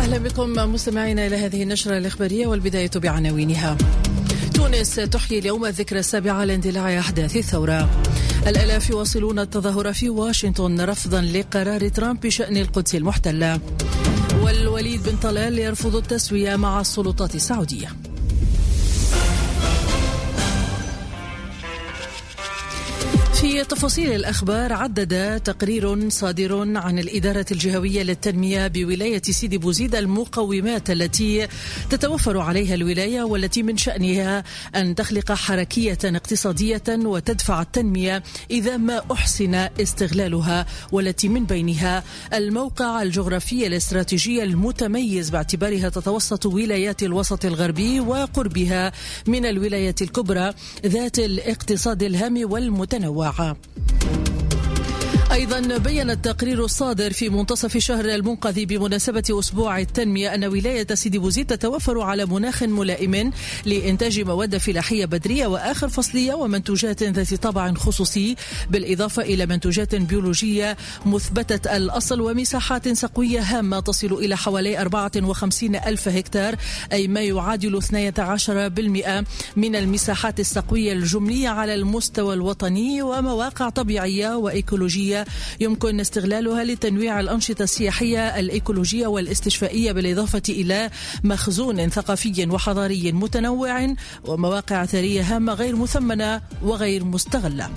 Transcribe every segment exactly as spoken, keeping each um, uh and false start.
أهلا بكم مستمعينا إلى هذه النشرة الإخبارية، والبداية بعناوينها. تونس تحيي اليوم الذكرى السابعة لاندلاع أحداث الثورة. الآلاف يواصلون التظاهر في واشنطن رفضا لقرار ترامب بشأن القدس المحتلة. والوليد بن طلال يرفض التسوية مع السلطات السعودية. في تفاصيل الأخبار، عدد تقرير صادر عن الإدارة الجهوية للتنمية بولاية سيدي بوزيد المقومات التي تتوفر عليها الولاية، والتي من شأنها أن تخلق حركية اقتصادية وتدفع التنمية إذا ما أحسن استغلالها، والتي من بينها الموقع الجغرافي الاستراتيجي المتميز باعتبارها تتوسط ولايات الوسط الغربي وقربها من الولايات الكبرى ذات الاقتصاد الهام والمتنوع. أيضا بيّن التقرير الصادر في منتصف شهر المنقذ بمناسبة أسبوع التنمية أن ولاية سيدي بوزيد تتوفر على مناخ ملائم لإنتاج مواد فلاحية بدرية وآخر فصلية ومنتوجات ذات طابع خصوصي، بالإضافة إلى منتوجات بيولوجية مثبتة الأصل ومساحات سقوية هامة تصل إلى حوالي أربعة وخمسين ألف هكتار، أي ما يعادل اثني عشر بالمئة من المساحات السقوية الجملية على المستوى الوطني، ومواقع طبيعية وإيكولوجية يمكن استغلالها لتنويع الأنشطة السياحية الإيكولوجية والاستشفائية، بالإضافة إلى مخزون ثقافي وحضاري متنوع ومواقع أثرية هامة غير مثمنة وغير مستغلة.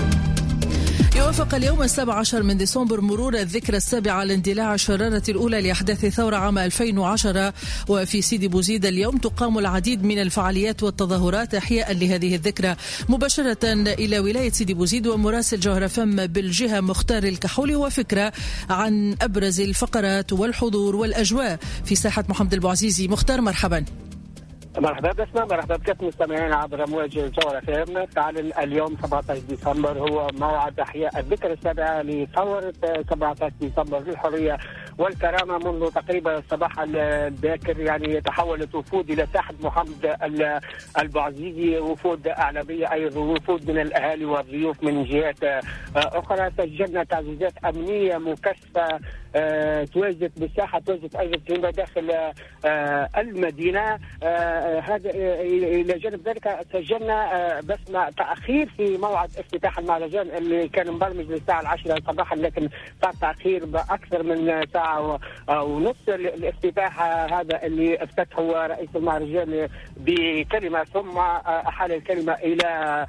يوافق اليوم السابع عشر من ديسمبر مرور الذكرى السابعة لاندلاع الشرارة الأولى لأحداث الثورة عام ألفين وعشرة، وفي سيدي بوزيد اليوم تقام العديد من الفعاليات والتظاهرات إحياء لهذه الذكرى. مباشرة إلى ولاية سيدي بوزيد ومراسل جوهر فم بالجهة مختار الكحولي، وفكرة عن أبرز الفقرات والحضور والأجواء في ساحة محمد البوعزيزي. مختار، مرحبا. مرحبا بسمة، مرحبا بكم مستمعين عبر موجة جوهر فم. تعلن اليوم سبعة عشر ديسمبر هو موعد إحياء الذكرى السابعة لثورة سبعة عشر ديسمبر للحرية والكرامة. منذ تقريبا الصباح الباكر يعني تحولت وفود إلى ساحة محمد البوعزيزي، وفود أعلامية أيضا، وفود من الأهالي والضيوف من جهات أخرى. سجلنا تعزيزات أمنية مكثفة أه تواجد بالساحة، تواجد أيضا فيما داخل أه المدينة. أه هذا إلى جانب ذلك سجلنا أه بسمة تأخير في موعد افتتاح المهرجان اللي كان مبرمج للساعة العاشرة صباحا، لكن صار تأخير بأكثر من ساعة ونصف. الافتتاح هذا اللي افتتحه رئيس المهرجان بكلمة، ثم أحال الكلمة إلى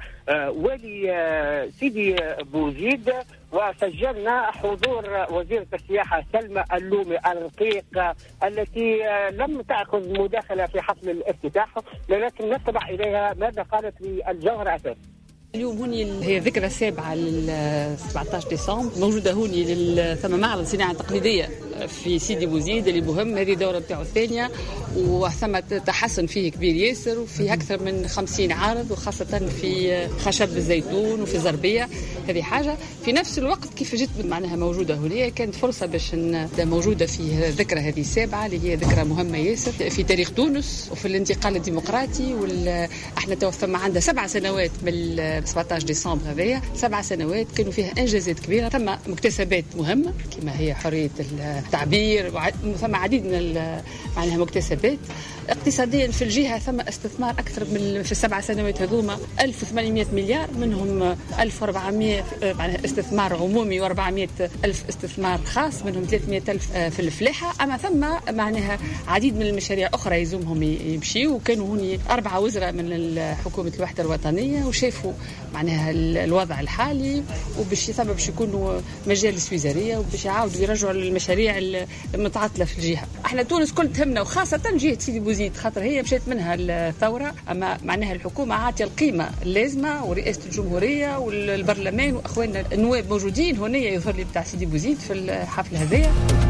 ولي سيدي بوزيد، وسجلنا حضور وزيرة السياحة سلمى اللومي الرقيق التي لم تأخذ مداخلة في حفل الافتتاح، لكن نستمع إليها ماذا قالت للجوهر أساس. اليوم هوني هي الذكرى السابعة لل سبعة عشر ديسمبر، موجودة هوني لل ثم معرض صناعة تقليدية في سيدي بوزيد اللي مهم، هذه الدورة بتاعه الثانية، وثم تحسن فيه كبير ياسر، وفي أكثر من خمسين عارض، وخاصة في خشب الزيتون وفي زربية. هذه حاجة. في نفس الوقت كيف جيت معناها موجودة هنا، كانت فرصة باش موجودة في ذكرى هذه السابعة اللي هي ذكرى مهمة ياسر في تاريخ تونس وفي الانتقال الديمقراطي. وال احنا تو ثم عندها سبع سنوات من سبعة عشر ديسمبر، هذيا سبع سنوات كانوا فيها انجازات كبيرة، ثم مكتسبات مهمة كما هي حرية التعبير، ثم عديد من معناها مكتسبات اقتصاديا في الجهة. ثم استثمار أكثر من في السبع سنوات هذوما ألف وثمانمائة مليار، منهم ألف وأربعمائة معناها استثمار عمومي وأربعمائة ألف استثمار خاص، منهم ثلاثمائة ألف في الفلاحة. أما ثم معناها عديد من المشاريع أخرى يزومهم يمشيوا، وكانوا هوني أربعة وزراء من حكومة الوحدة الوطنية وشافوا معناها الوضع الحالي، وباش ثم باش يكونوا مجالس وزارية وباش يعاودوا يرجعوا للمشاريع المتعطلة في الجهة. احنا تونس كل تهمنا، وخاصة جهة سيدي بوزيد خاطر هي مشيت منها الثورة، أما معناها الحكومة عاطية القيمة اللازمة، ورئاسة الجمهورية والبرلمان وأخواننا النواب موجودين هنا يظهر لي بتاع سيدي بوزيد في الحفل هذايا.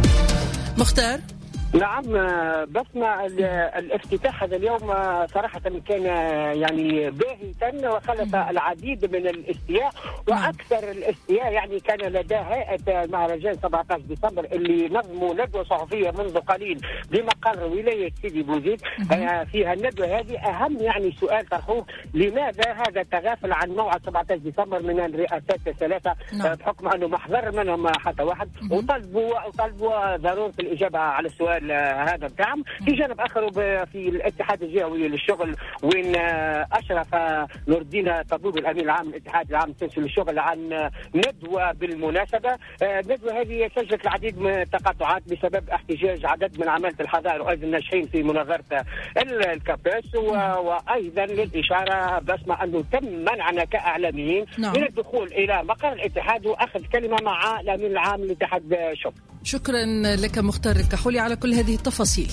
مختار. نعم بسمع الافتتاح هذا اليوم صراحة كان يعني باهتا وخلف العديد من الاستياء، وأكثر الاستياء يعني كان لدى هيئة مهرجان سبعة عشر ديسمبر اللي نظموا ندوة صحفية منذ قليل بمقر ولاية سيدي بوزيد. فيها الندوة هذه أهم يعني سؤال طرحوه، لماذا هذا التغافل عن موعد سبعة عشر ديسمبر من الرئاسات الثلاثة بحكم أنه محضر منهم حتى واحد، وطلبوا وطلبوا ضرورة الإجابة على السؤال هذا الدعم. في جانب اخر في الاتحاد الجهوي للشغل وين اشرف نور الدين طبوب الامين العام للاتحاد العام التونسي للشغل عن ندوه بالمناسبه. الندوه هذه سجلت العديد من التقاطعات بسبب احتجاج عدد من عماله الحضائر وايضا الناجحين في مناظره الكابيس، وايضا للاشاره بسمه انه تم منعنا كاعلاميين من الدخول الى مقر الاتحاد واخذ كلمه مع الامين العام للاتحاد الشغل. شكرا لك مختار الكحولي على كل هذه التفاصيل.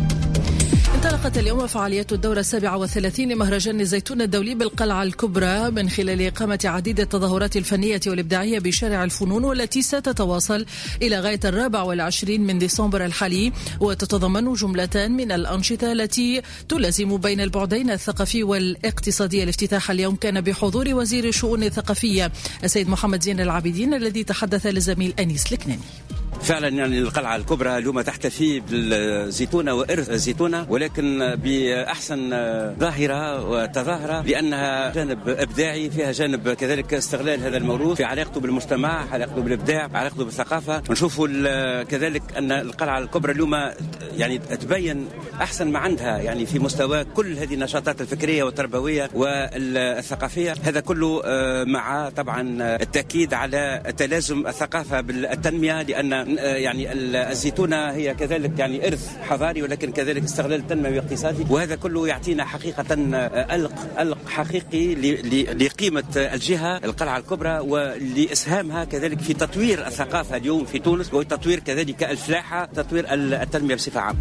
انطلقت اليوم فعاليات الدورة السابعة والثلاثين لمهرجان الزيتون الدولي بالقلعة الكبرى من خلال إقامة عديد التظاهرات الفنية والإبداعية بشارع الفنون، والتي ستتواصل إلى غاية الرابع والعشرين من ديسمبر الحالي، وتتضمن جملة من الأنشطة التي تلازم بين البعدين الثقافي والاقتصادي. الافتتاح اليوم كان بحضور وزير الشؤون الثقافية السيد محمد زين العابدين، الذي تحدث للزميل أنيس الكناني. فعلا يعني القلعة الكبرى اليوم تحتفي بالزيتونة وإرث الزيتونة، ولكن بأحسن ظاهرة وتظاهرة، لأنها جانب إبداعي، فيها جانب كذلك استغلال هذا الموروث في علاقته بالمجتمع، علاقته بالإبداع، علاقته بالثقافة. ونشوفوا كذلك أن القلعة الكبرى اليوم يعني تبين أحسن ما عندها يعني في مستوى كل هذه النشاطات الفكرية والتربوية والثقافية. هذا كله مع طبعا التأكيد على تلازم الثقافة بالتنمية، لأن يعني الزيتونة هي كذلك يعني إرث حضاري، ولكن كذلك استغلال التنموي واقتصادي، وهذا كله يعطينا حقيقة ألق ألق حقيقي لقيمة الجهة القلعة الكبرى ولإسهامها كذلك في تطوير الثقافة اليوم في تونس، وتطوير كذلك الفلاحة، تطوير التنمية بصفة عامة.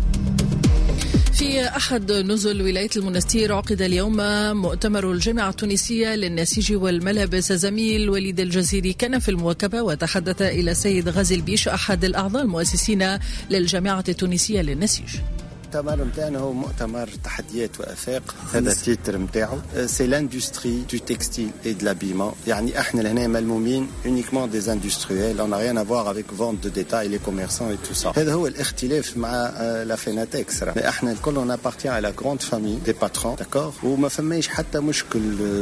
في أحد نزل ولاية المنستير عقد اليوم مؤتمر الجامعة التونسية للنسيج والملابس. زميل وليد الجزيري كان في المواكبة وتحدث إلى السيد غازي البيش أحد الأعضاء المؤسسين للجامعة التونسية للنسيج. المؤتمر نتاعنا هو مؤتمر تحديات وافاق، هذا التيتر نتاعو. سي لاندستري دو تكستيل اي دو لابيمون، يعني احنا لهنا ملمومين اونيكمون دي اندستريال، اون ريان افوار افيك فونت دو ديتاي لي كوميرسون اي تو سا. هذا هو الاختلاف مع لا فيناتكس. احنا الكل اون ابارتيان على كروند فامي دي باترون، داكور، وما فماش حتى مشكل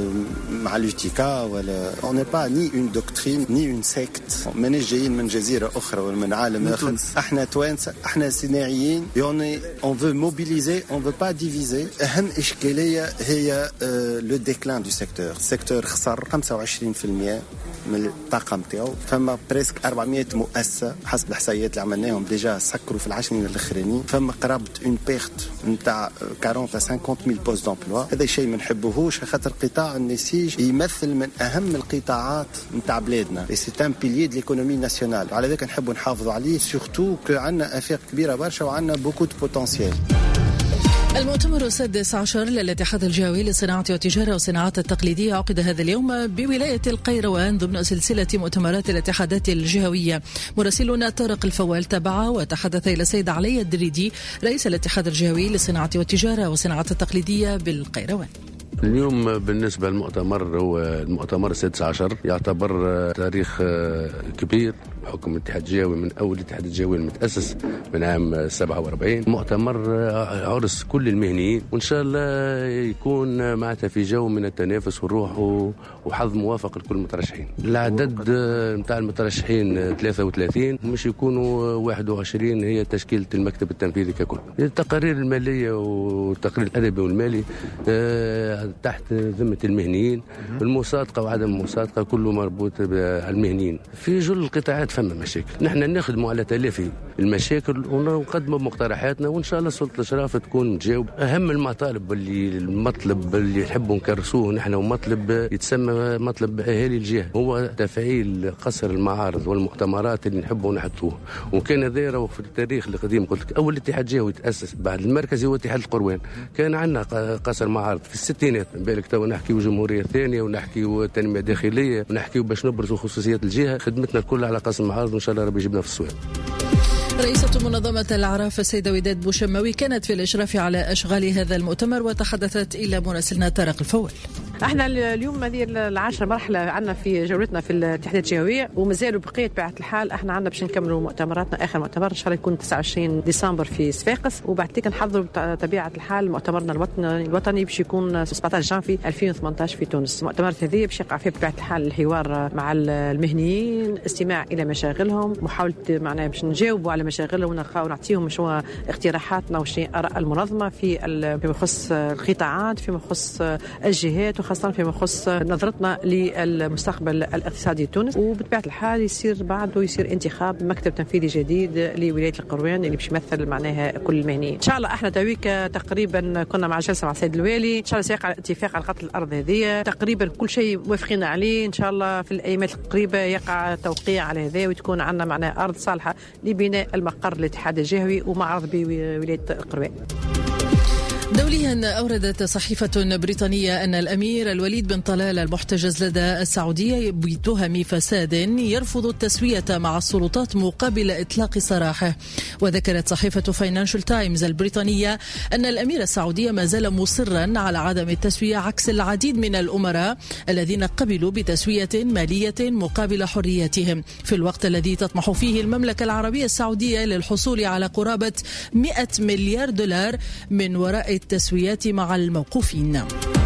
مع لوتيكا ولا اون ني با ني اون دوكترين ني اون سيكت. ماناش جايين من جزيره اخرى ولا من عالم اخر، احنا توانسه، احنا صناعيين، يوني اون veut mobiliser, on ne veut pas diviser. أهم إشكالية هي le déclin du secteur. السيكتور خسر خمسة وعشرين بالمئة من الطاقة متاعو، فما بريسك أربعمئة مؤسسة حسب الإحصائيات اللي عملناهم ديجا سكروا في العشرين الأخرانيين، فما قرابة اون بيرت نتاع أربعين إلى خمسين ميل بوست دامبلوا. هذا شيء ما نحبوهوش، خاطر قطاع النسيج يمثل من أهم القطاعات نتاع بلادنا، et c'est un pilier de l'économie nationale. على ذلك نحبوا نحافظوا عليه، سورتو كو عندنا آفاق كبيرة برشا وعندنا بوكو دو بوتنسيال. المؤتمر السادس عشر للاتحاد الجهوي للصناعة والتجارة والصناعات التقليدية عقد هذا اليوم بولاية القيروان ضمن سلسلة مؤتمرات الاتحادات الجهوية. مراسلنا طارق الفوال تابعه وتحدث إلى السيد علي الدريدي رئيس الاتحاد الجهوي للصناعة والتجارة والصناعات التقليدية بالقيروان. اليوم بالنسبة للمؤتمر هو المؤتمر السادس عشر، يعتبر تاريخ كبير بحكم الاتحاد الجهوي، من أول الاتحاد الجهوي المتأسس من عام سبعة وأربعين. مؤتمر عرس كل المهنيين، وإن شاء الله يكون معناتها في جو من التنافس والروح وحظ موافق لكل المترشحين. العدد نتاع المترشحين ثلاثة وثلاثين، مش يكونوا واحد وعشرين هي تشكيلة المكتب التنفيذي ككل. التقارير المالية والتقرير الأدبي والمالي تحت ذمة المهنيين، المصادقة وعدم المصادقة كله مربوط بالمهنيين. في جل القطاعات فما مشاكل، نحن نخدموا على تلافي المشاكل ونقدموا مقترحاتنا، وإن شاء الله سلطة الإشراف تكون تجاوب. أهم المطالب اللي المطلب اللي نحبوا نكرسوه نحن، ومطلب يتسمى مطلب أهالي الجهة، هو تفعيل قصر المعارض والمؤتمرات اللي نحبوا نحطوه. وكان هذا في التاريخ القديم، قلت لك أول اتحاد جهوي تأسس بعد المركزي هو اتحاد القروان، كان عندنا قصر معارض في الستينات. بالك تو نحكيو جمهورية ثانية ونحكيو تنمية داخلية ونحكيو باش نبرزوا خصوصيات الجهة. خدمتنا الكل على قصر المعارض، وإن شاء الله ربي يجيبنا في السوق. رئيسة منظمة الأعراف السيدة وداد بوشماوي كانت في الإشراف على أشغال هذا المؤتمر وتحدثت إلى مراسلنا طارق الفوال. احنا اليوم هذه العاشرة مرحلة عندنا في جولتنا في الاتحادات الجهوية، ومازالوا بقية بطبيعة الحال احنا عندنا باش نكملوا مؤتمراتنا. اخر مؤتمر ان شاء الله يكون تسعة وعشرين ديسمبر في صفاقس، وبعد كده نحضروا بطبيعة الحال مؤتمرنا الوطني الوطني باش يكون سبعة عشر جانفي ألفين وثمانية عشر في تونس. المؤتمرات هذه باش يقع فيها بطبيعة الحال الحوار مع المهنيين، استماع الى مشاغلهم، محاولة معناها باش نجاوبوا على مشاغلهم ونعطيهم شو اقتراحاتنا وشنو آراء المنظمة في فيما يخص القطاعات، فيما يخص الجهات، وخاصة فيما يخص نظرتنا للمستقبل الاقتصادي تونس. وبطبيعة الحال يصير بعده يصير انتخاب مكتب تنفيذي جديد لولاية القروان اللي باش يمثل معناها كل المهنيين. ان شاء الله احنا تويك تقريبا كنا مع جلسة مع السيد الوالي، ان شاء الله سيقع اتفاق على قتل الارض هذه، تقريبا كل شيء موافقين عليه. ان شاء الله في الايامات القريبة يقع توقيع على هذا وتكون عندنا معناها ارض صالحة لبناء المقر الاتحاد الجهوي ومعرض بولاية القروان. دوليا، أوردت صحيفة بريطانية أن الأمير الوليد بن طلال المحتجز لدى السعودية بتهم فساد يرفض التسوية مع السلطات مقابل إطلاق سراحه. وذكرت صحيفة فاينانشال تايمز البريطانية أن الأمير السعودي ما زال مصرا على عدم التسوية عكس العديد من الأمراء الذين قبلوا بتسوية مالية مقابل حرياتهم، في الوقت الذي تطمح فيه المملكة العربية السعودية للحصول على قرابة مئة مليار دولار من وراء التسويات مع الموقوفين.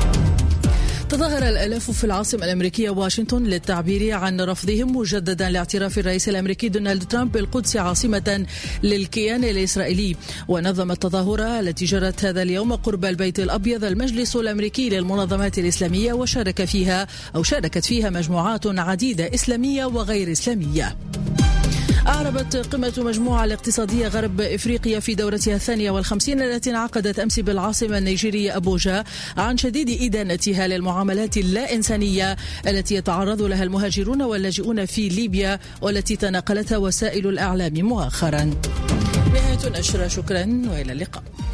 تظاهر الآلاف في العاصمة الأمريكية واشنطن للتعبير عن رفضهم مجددا لاعتراف الرئيس الأمريكي دونالد ترامب بالقدس عاصمة للكيان الإسرائيلي. ونظم التظاهرة التي جرت هذا اليوم قرب البيت الأبيض المجلس الأمريكي للمنظمات الإسلامية، وشارك فيها أو شاركت فيها مجموعات عديدة إسلامية وغير إسلامية. أعربت قمة مجموعة الاقتصادية غرب إفريقيا في دورتها الثانية والخمسين التي انعقدت أمس بالعاصمة النيجيرية أبوجا عن شديد إدانتها للمعاملات اللا إنسانية التي يتعرض لها المهاجرون واللاجئون في ليبيا والتي تناقلتها وسائل الإعلام مؤخرا. نهاية النشرة، شكرا وإلى اللقاء.